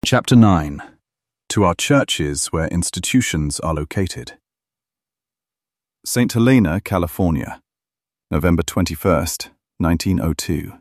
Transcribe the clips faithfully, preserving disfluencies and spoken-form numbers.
Chapter nine. To our churches where institutions are located. Saint Helena, California, November twenty-first, nineteen oh two.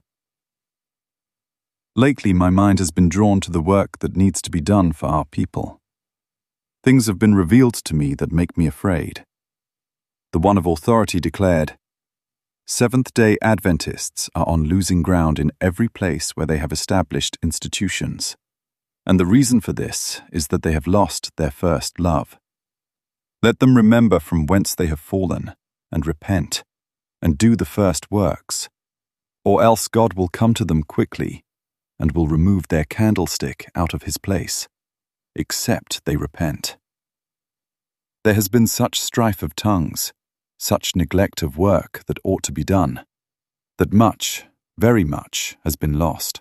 Lately my mind has been drawn to the work that needs to be done for our people. Things have been revealed to me that make me afraid. The one of authority declared, Seventh-day Adventists are on losing ground in every place where they have established institutions. And the reason for this is that they have lost their first love. Let them remember from whence they have fallen, and repent, and do the first works, or else God will come to them quickly, and will remove their candlestick out of his place, except they repent. There has been such strife of tongues, such neglect of work that ought to be done, that much, very much, has been lost.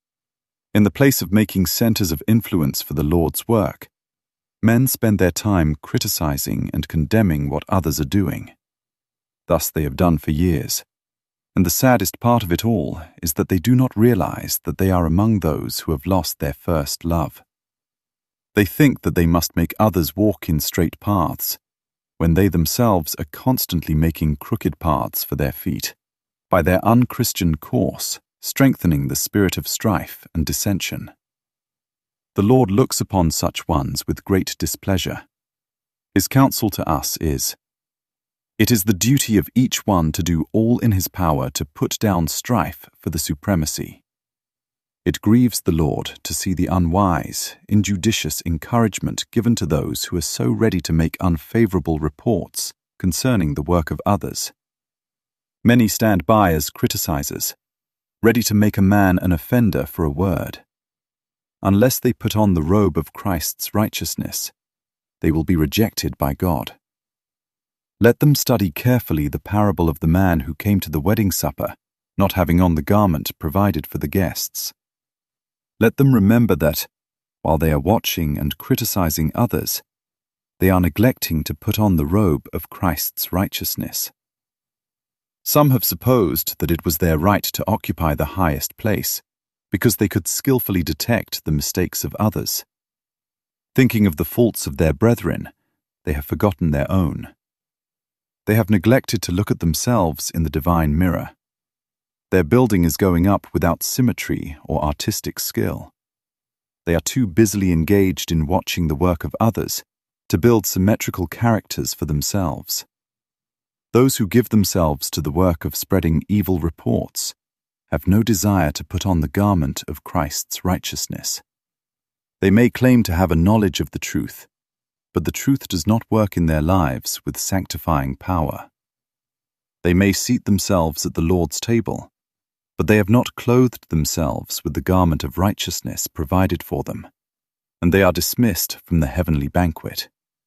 In the place of making centers of influence for the Lord's work, men spend their time criticizing and condemning what others are doing. Thus they have done for years, and the saddest part of it all is that they do not realize that they are among those who have lost their first love. They think that they must make others walk in straight paths, when they themselves are constantly making crooked paths for their feet, by their unchristian course, strengthening the spirit of strife and dissension. The Lord looks upon such ones with great displeasure. His counsel to us is, It is the duty of each one to do all in his power to put down strife for the supremacy. It grieves the Lord to see the unwise, injudicious encouragement given to those who are so ready to make unfavorable reports concerning the work of others. Many stand by as criticizers, ready to make a man an offender for a word. Unless they put on the robe of Christ's righteousness, they will be rejected by God. Let them study carefully the parable of the man who came to the wedding supper, not having on the garment provided for the guests. Let them remember that, while they are watching and criticizing others, they are neglecting to put on the robe of Christ's righteousness. Some have supposed that it was their right to occupy the highest place, because they could skillfully detect the mistakes of others. Thinking of the faults of their brethren, they have forgotten their own. They have neglected to look at themselves in the divine mirror. Their building is going up without symmetry or artistic skill. They are too busily engaged in watching the work of others to build symmetrical characters for themselves. Those who give themselves to the work of spreading evil reports have no desire to put on the garment of Christ's righteousness. They may claim to have a knowledge of the truth, but the truth does not work in their lives with sanctifying power. They may seat themselves at the Lord's table, but they have not clothed themselves with the garment of righteousness provided for them, and they are dismissed from the heavenly banquet.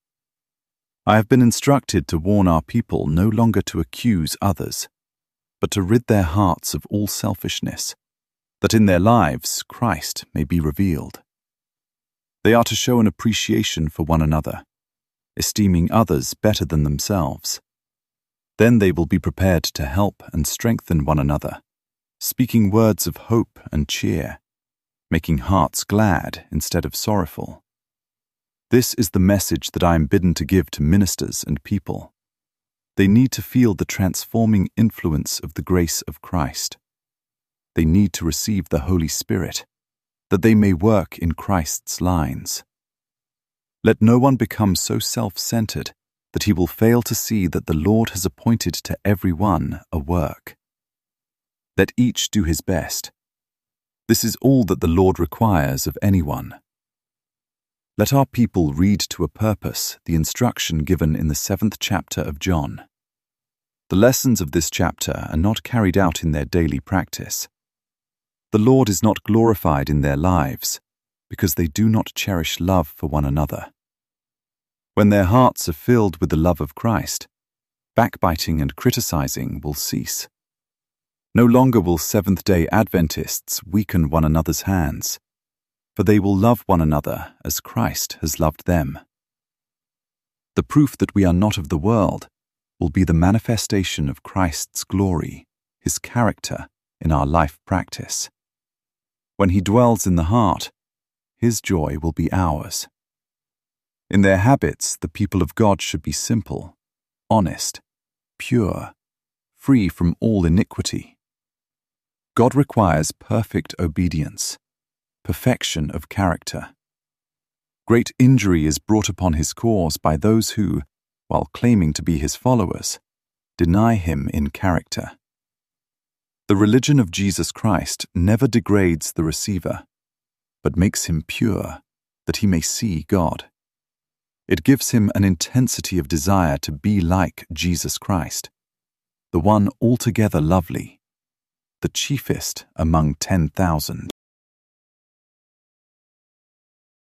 I have been instructed to warn our people no longer to accuse others, but to rid their hearts of all selfishness, that in their lives Christ may be revealed. They are to show an appreciation for one another, esteeming others better than themselves. Then they will be prepared to help and strengthen one another, speaking words of hope and cheer, making hearts glad instead of sorrowful. This is the message that I am bidden to give to ministers and people. They need to feel the transforming influence of the grace of Christ. They need to receive the Holy Spirit, that they may work in Christ's lines. Let no one become so self-centered that he will fail to see that the Lord has appointed to every one a work. Let each do his best. This is all that the Lord requires of anyone. Let our people read to a purpose the instruction given in the seventh chapter of John. The lessons of this chapter are not carried out in their daily practice. The Lord is not glorified in their lives because they do not cherish love for one another. When their hearts are filled with the love of Christ, backbiting and criticizing will cease. No longer will Seventh-day Adventists weaken one another's hands, for they will love one another as Christ has loved them. The proof that we are not of the world will be the manifestation of Christ's glory, his character, in our life practice. When he dwells in the heart, His joy will be ours. In their habits, the people of God should be simple, honest, pure, free from all iniquity. God requires perfect obedience, perfection of character. Great injury is brought upon His cause by those who, while claiming to be His followers, deny Him in character. The religion of Jesus Christ never degrades the receiver, but makes him pure, that he may see God. It gives him an intensity of desire to be like Jesus Christ, the one altogether lovely, the chiefest among ten thousand.